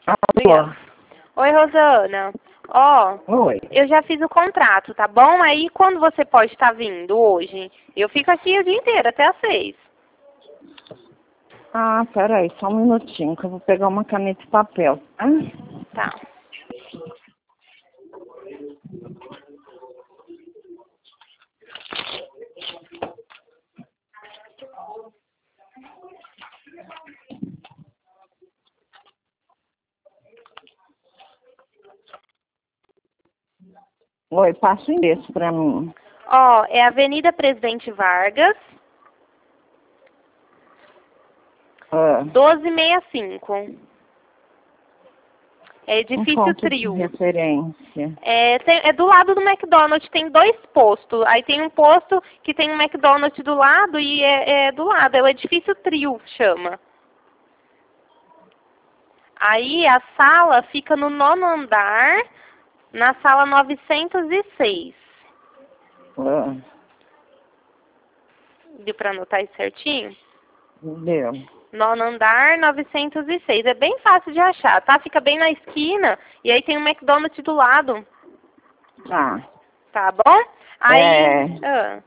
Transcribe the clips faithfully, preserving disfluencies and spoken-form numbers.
Alô? Oi, Rosana. Ó, Oi. eu já fiz o contrato, tá bom? Aí quando você pode estar vindo hoje? Eu fico aqui o dia inteiro, até às seis. Ah, peraí, só um minutinho, que eu vou pegar uma caneta e papel. Ah, Tá. oi, passa o endereço pra mim. Ó, é Avenida Presidente Vargas, Ah, doze sessenta e cinco. É um edifício ponto de Trio. referência. É, tem- é do lado do McDonald's, tem dois postos. Aí tem um posto que tem um McDonald's do lado e é, é do lado, é o edifício Trio, chama. Aí a sala fica no nono andar, na sala novecentos e seis. Ah, Deu para anotar isso certinho? deu. Nono andar, novecentos e seis. É bem fácil de achar, tá? Fica bem na esquina e aí tem um McDonald's do lado, Tá. tá bom? Aí... É, ah,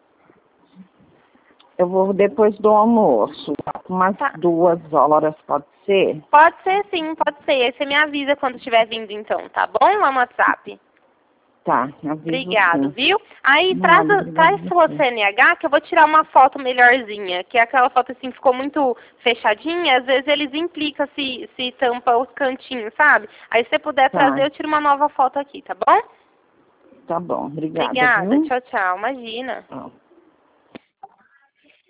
eu vou depois do almoço, umas tá. duas horas, pode ser? Pode ser sim, pode ser. Aí você me avisa quando estiver vindo então, tá bom? Lá no WhatsApp. Tá, aviso Obrigado, sim. viu? Aí traz, Nada, obrigada traz a sua você. C N H que eu vou tirar uma foto melhorzinha. Que é aquela foto assim que ficou muito fechadinha, às vezes eles implicam se, se tampa os cantinhos, sabe? Aí se você puder trazer, Tá, eu tiro uma nova foto aqui, tá bom? tá bom, obrigada, Obrigada, viu? tchau, tchau. Imagina. Tchau.